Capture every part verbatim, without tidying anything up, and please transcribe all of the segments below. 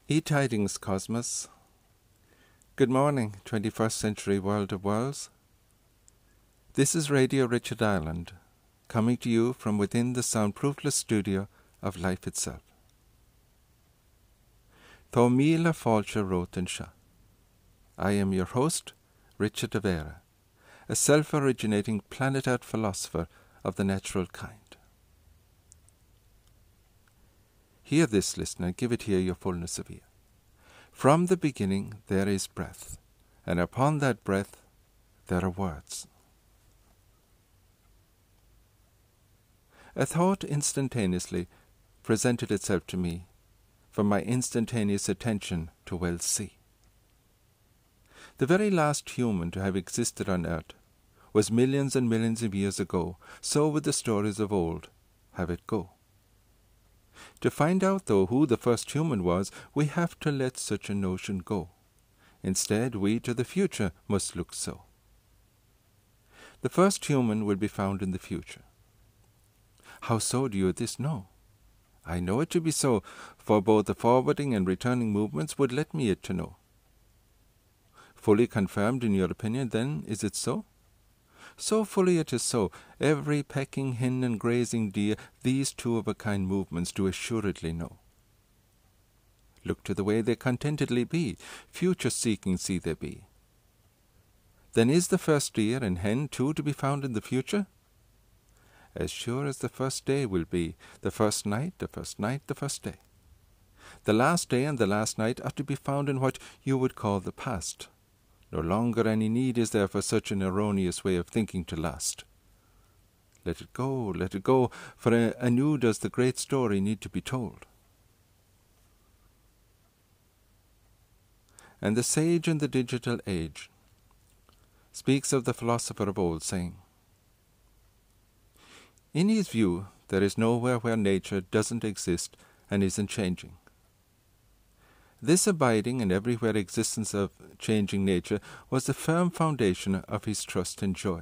E-Tidings Cosmos. Good morning, twenty-first century world of worlds. This is Radio Richard Ireland, coming to you from within the soundproofless studio of life itself. Thó míle fáilte rótain seo. I am your host, Richard de Vera, a self-originating planet-out philosopher of the natural kind. Hear this, listener, give it here your fullness of ear. From the beginning there is breath, and upon that breath there are words. A thought instantaneously presented itself to me from my instantaneous attention to well see. The very last human to have existed on earth was millions and millions of years ago, so with the stories of old have it go. To find out, though, who the first human was, we have to let such a notion go. Instead, we to the future must look so. The first human will be found in the future. How so do you this know? I know it to be so, for both the forwarding and returning movements would let me it to know. Fully confirmed in your opinion, then, is it so? So fully it is so, every pecking hen and grazing deer these two-of-a-kind movements do assuredly know. Look to the way they contentedly be, future-seeking see they be. Then is the first deer and hen too to be found in the future? As sure as the first day will be, the first night, the first night, the first day. The last day and the last night are to be found in what you would call the past. No longer any need is there for such an erroneous way of thinking to last. Let it go, let it go, for a- anew does the great story need to be told. And the sage in the digital age speaks of the philosopher of old, saying, in his view, there is nowhere where nature doesn't exist and isn't changing. This abiding and everywhere existence of changing nature was the firm foundation of his trust and joy.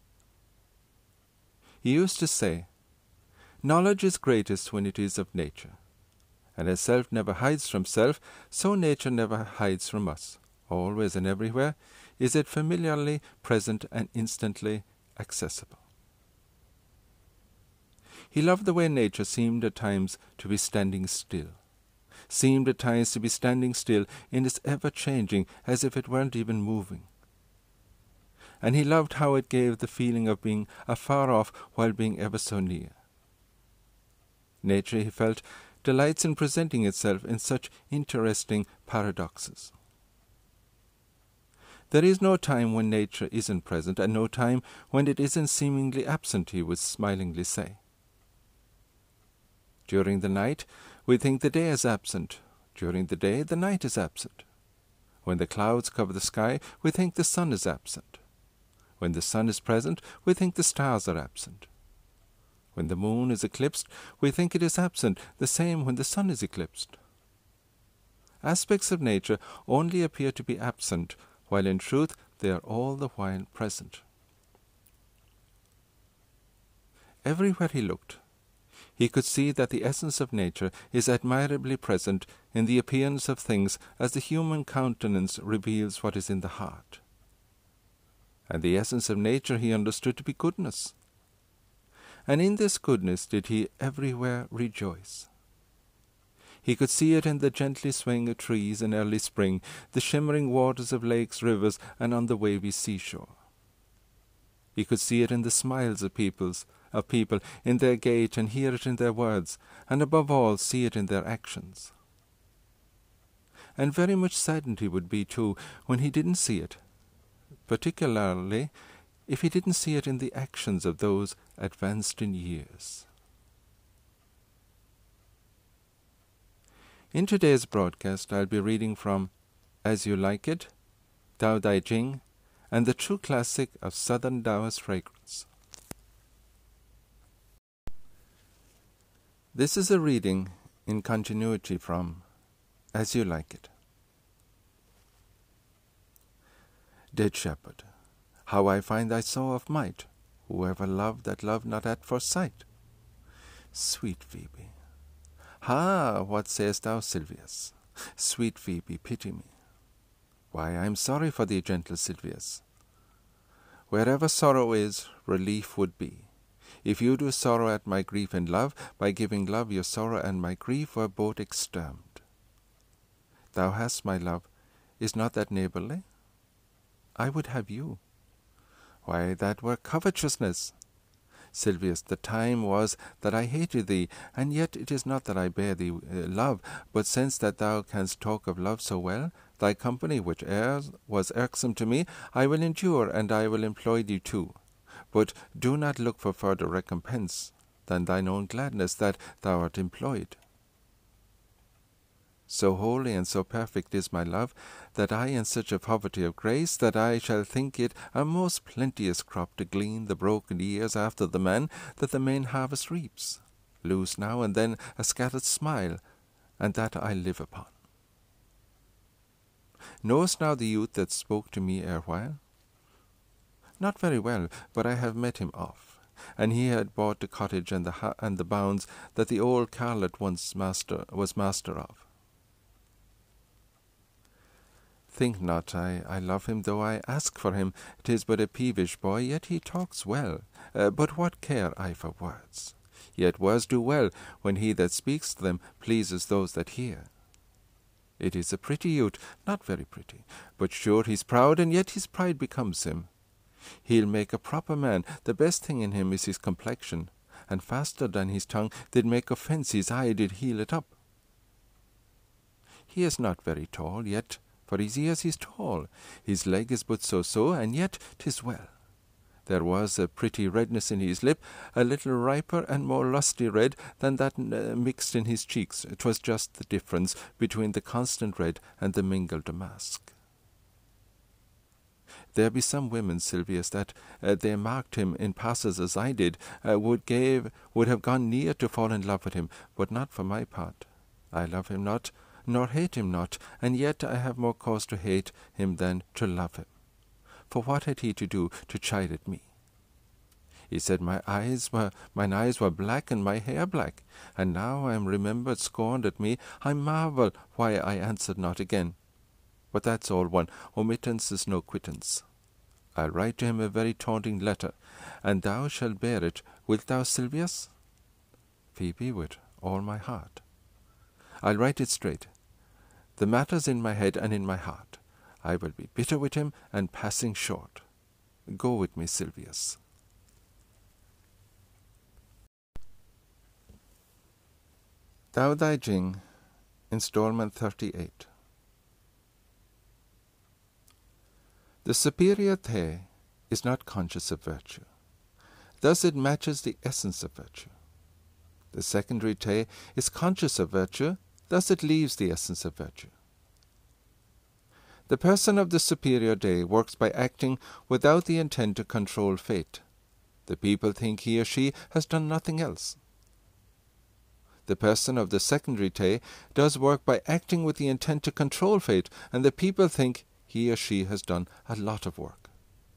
He used to say, knowledge is greatest when it is of nature, and as self never hides from self, so nature never hides from us. Always and everywhere is it familiarly present and instantly accessible. He loved the way nature seemed at times to be standing still. seemed at times to be standing still in its ever-changing, as if it weren't even moving. And he loved how it gave the feeling of being afar off while being ever so near. Nature, he felt, delights in presenting itself in such interesting paradoxes. There is no time when nature isn't present, and no time when it isn't seemingly absent, he would smilingly say. During the night, we think the day is absent. During the day, the night is absent. When the clouds cover the sky, we think the sun is absent. When the sun is present, we think the stars are absent. When the moon is eclipsed, we think it is absent, the same when the sun is eclipsed. Aspects of nature only appear to be absent, while in truth they are all the while present. Everywhere he looked, he could see that the essence of nature is admirably present in the appearance of things as the human countenance reveals what is in the heart. And the essence of nature he understood to be goodness. And in this goodness did he everywhere rejoice. He could see it in the gently swaying of trees in early spring, the shimmering waters of lakes, rivers, and on the wavy seashore. He could see it in the smiles of peoples, of people, in their gait, and hear it in their words, and above all see it in their actions. And very much saddened he would be, too, when he didn't see it, particularly if he didn't see it in the actions of those advanced in years. In today's broadcast, I'll be reading from As You Like It, Tao Te Ching, and the true classic of Southern Taoist fragrance. This is a reading in continuity from As You Like It. Dead shepherd, how I find thy soul of might, whoever loved that loved not at first sight. Sweet Phoebe, ha, what sayest thou, Silvius? Sweet Phoebe, pity me. Why, I am sorry for thee, gentle Silvius. Wherever sorrow is, relief would be. If you do sorrow at my grief and love, by giving love your sorrow and my grief were both extermed. Thou hast, my love, is not that neighbourly? I would have you. Why, that were covetousness. Silvius, the time was that I hated thee, and yet it is not that I bear thee uh, love, but since that thou canst talk of love so well, thy company, which e'er was irksome to me, I will endure, and I will employ thee too. But do not look for further recompense than thine own gladness that thou art employed. So holy and so perfect is my love, that I in such a poverty of grace, that I shall think it a most plenteous crop to glean the broken years after the man that the main harvest reaps, lose now and then a scattered smile, and that I live upon. Knowest thou the youth that spoke to me erewhile? Not very well, but I have met him oft, and he had bought the cottage and the ha- and the bounds that the old Carlet once master was master of. Think not I, I love him, though I ask for him. 'Tis but a peevish boy, yet he talks well. Uh, but what care I for words? Yet words do well, when he that speaks them pleases those that hear. It is a pretty youth, not very pretty, but sure he's proud, and yet his pride becomes him. He'll make a proper man. The best thing in him is his complexion, and faster than his tongue did make offence, his eye did heal it up. He is not very tall, yet for his years he's tall. His leg is but so-so, and yet 'tis well. There was a pretty redness in his lip, a little riper and more lusty red than that uh, mixed in his cheeks. 'Twas just the difference between the constant red and the mingled damask. There be some women, Silvius, that uh, they marked him in passes as I did, uh, would gave would have gone near to fall in love with him, but not for my part. I love him not, nor hate him not, and yet I have more cause to hate him than to love him. For what had he to do to chide at me? He said my eyes were mine eyes were black and my hair black, and now I am remembered scorned at me. I marvel why I answered not again. But that's all one. Omittance is no quittance. I'll write to him a very taunting letter, and thou shalt bear it. Wilt thou, Silvius? Phoebe, with all my heart. I'll write it straight. The matter's in my head and in my heart. I will be bitter with him and passing short. Go with me, Silvius. Dao Dai Jing, Installment thirty-eight. The superior Te is not conscious of virtue. Thus it matches the essence of virtue. The secondary Te is conscious of virtue, thus it leaves the essence of virtue. The person of the superior Te works by acting without the intent to control fate. The people think he or she has done nothing else. The person of the secondary Te does work by acting with the intent to control fate, and the people think he or she has done a lot of work.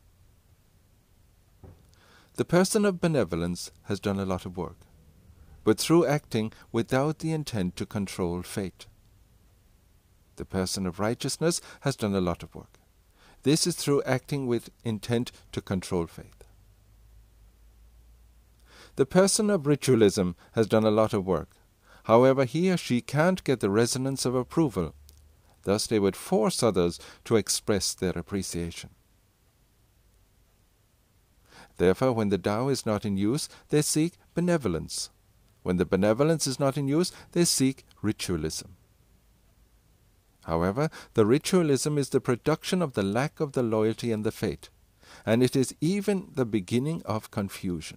The person of benevolence has done a lot of work, but through acting without the intent to control fate. The person of righteousness has done a lot of work. This is through acting with intent to control fate. The person of ritualism has done a lot of work. However, he or she can't get the resonance of approval. Thus they would force others to express their appreciation. Therefore, when the Tao is not in use, they seek benevolence. When the benevolence is not in use, they seek ritualism. However, the ritualism is the production of the lack of the loyalty and the faith, and it is even the beginning of confusion.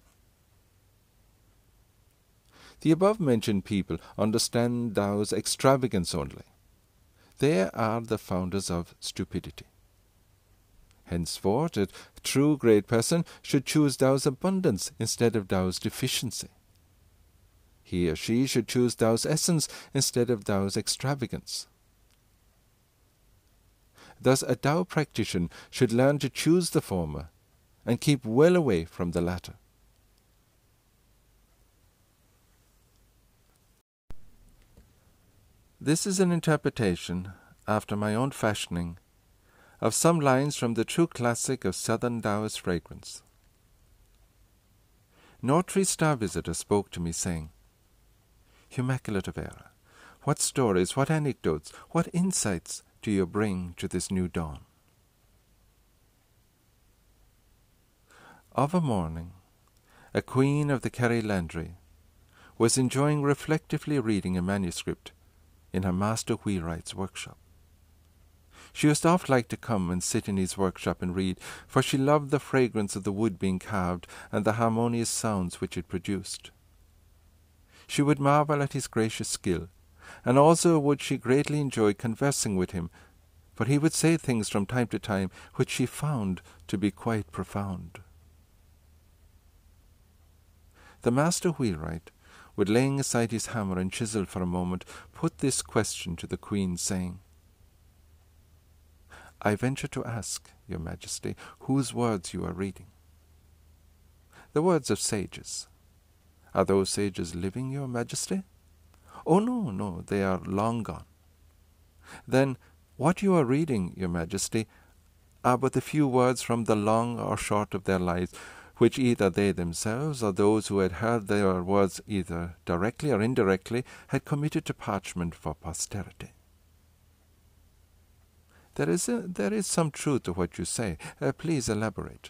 The above-mentioned people understand Tao's extravagance only. They are the founders of stupidity. Henceforth, a true great person should choose Tao's abundance instead of Tao's deficiency. He or she should choose Tao's essence instead of Tao's extravagance. Thus, a Tao practitioner should learn to choose the former and keep well away from the latter. This is an interpretation, after my own fashioning, of some lines from the true classic of Southern Taoist fragrance. North Star Visitor spoke to me, saying, "Immaculate of Era, what stories, what anecdotes, what insights do you bring to this new dawn?" Of a morning, a queen of the Kerry Landry was enjoying reflectively reading a manuscript in her master wheelwright's workshop. She used oft like to come and sit in his workshop and read, for she loved the fragrance of the wood being carved and the harmonious sounds which it produced. She would marvel at his gracious skill, and also would she greatly enjoy conversing with him, for he would say things from time to time which she found to be quite profound. The master wheelwright would, laying aside his hammer and chisel for a moment, put this question to the Queen, saying, "I venture to ask, Your Majesty, whose words you are reading?" "The words of sages." "Are those sages living, Your Majesty?" "Oh, no, no, they are long gone." "Then what you are reading, Your Majesty, are but a few words from the long or short of their lives, which either they themselves or those who had heard their words either directly or indirectly had committed to parchment for posterity." There is, a, there is some truth to what you say. Uh, please elaborate."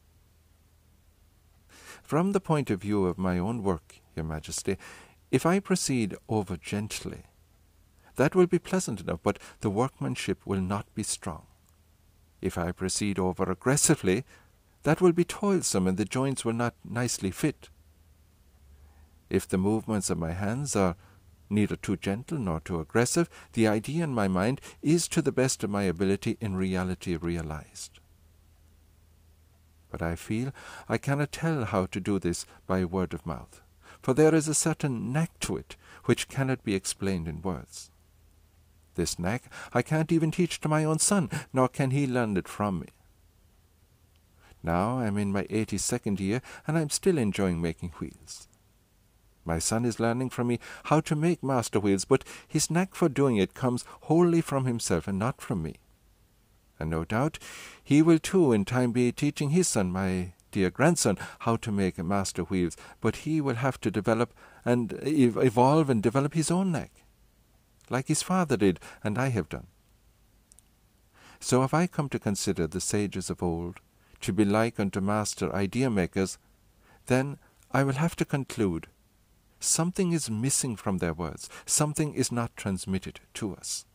"From the point of view of my own work, Your Majesty, if I proceed over gently, that will be pleasant enough, but the workmanship will not be strong. If I proceed over aggressively, that will be toilsome, and the joints will not nicely fit. If the movements of my hands are neither too gentle nor too aggressive, the idea in my mind is to the best of my ability in reality realized. But I feel I cannot tell how to do this by word of mouth, for there is a certain knack to it which cannot be explained in words. This knack I can't even teach to my own son, nor can he learn it from me. Now I am in my eighty-second year, and I am still enjoying making wheels. My son is learning from me how to make master wheels, but his knack for doing it comes wholly from himself and not from me. And no doubt he will too in time be teaching his son, my dear grandson, how to make master wheels, but he will have to develop and ev- evolve and develop his own knack, like his father did and I have done. So if I come to consider the sages of old to be like unto master idea-makers, then I will have to conclude something is missing from their words, something is not transmitted to us.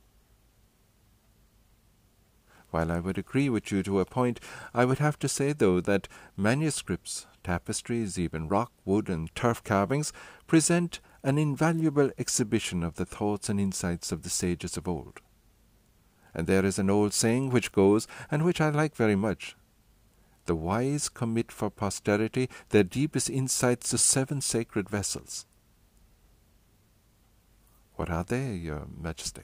While I would agree with you to a point, I would have to say, though, that manuscripts, tapestries, even rock, wood, and turf carvings present an invaluable exhibition of the thoughts and insights of the sages of old. And there is an old saying which goes, and which I like very much: "The wise commit for posterity their deepest insights to seven sacred vessels." What are they, Your Majesty?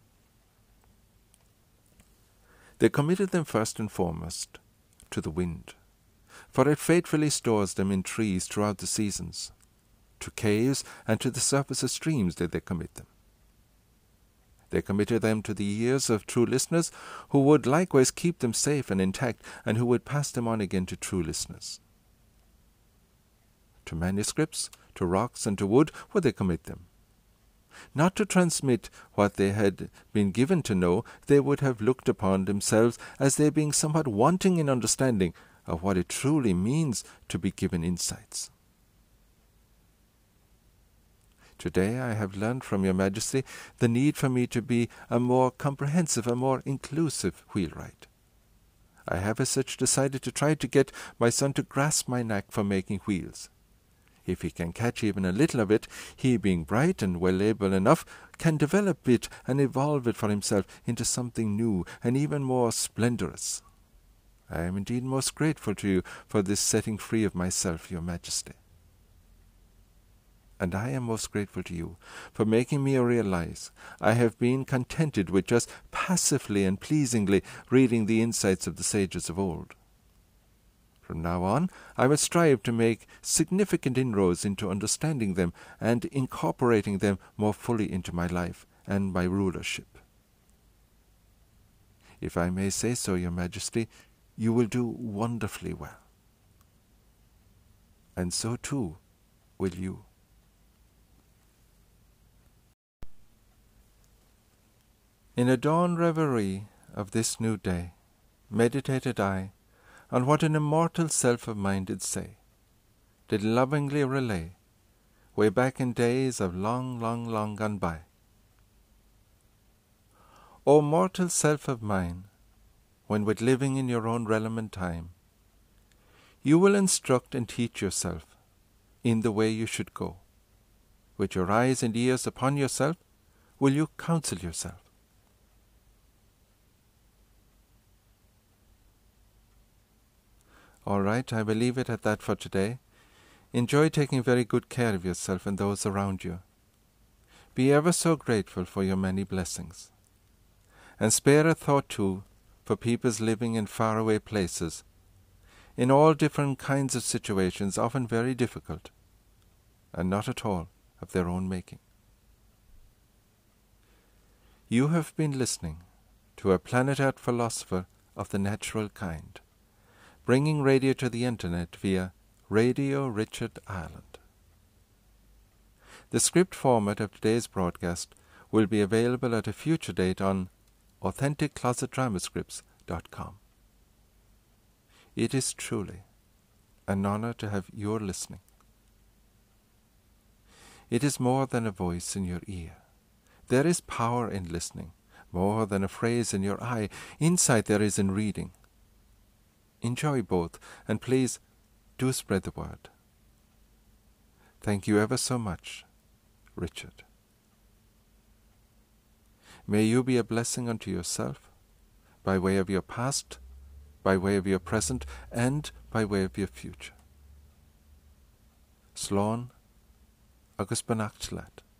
They committed them first and foremost to the wind, for it faithfully stores them in trees throughout the seasons. To caves and to the surface of streams did they commit them. They committed them to the ears of true listeners, who would likewise keep them safe and intact, and who would pass them on again to true listeners. To manuscripts, to rocks, and to wood would they commit them. Not to transmit what they had been given to know, they would have looked upon themselves as they being somewhat wanting in understanding of what it truly means to be given insights. Today I have learned from Your Majesty the need for me to be a more comprehensive, a more inclusive wheelwright. I have as such decided to try to get my son to grasp my knack for making wheels. If he can catch even a little of it, he, being bright and well able enough, can develop it and evolve it for himself into something new and even more splendorous. I am indeed most grateful to you for this setting free of myself, Your Majesty. And I am most grateful to you for making me realize I have been contented with just passively and pleasingly reading the insights of the sages of old. From now on, I will strive to make significant inroads into understanding them and incorporating them more fully into my life, and my rulership. If I may say so, Your Majesty, you will do wonderfully well. And so too will you. In a dawn reverie of this new day, meditated I on what an immortal self of mine did say, did lovingly relay, way back in days of long, long, long gone by. O mortal self of mine, when with living in your own realm and time, you will instruct and teach yourself in the way you should go. With your eyes and ears upon yourself, will you counsel yourself? All right, I will leave it at that for today. Enjoy taking very good care of yourself and those around you. Be ever so grateful for your many blessings. And spare a thought too for peoples living in faraway places, in all different kinds of situations, often very difficult, and not at all of their own making. You have been listening to a Planet Earth philosopher of the natural kind, bringing radio to the internet via Radio Richard Ireland. The script format of today's broadcast will be available at a future date on authentic closet drama scripts dot com. It is truly an honor to have your listening. It is more than a voice in your ear. There is power in listening, more than a phrase in your eye. Insight there is in reading. Enjoy both, and please do spread the word. Thank you ever so much, Richard. May you be a blessing unto yourself, by way of your past, by way of your present, and by way of your future. Slán agus beannacht leat.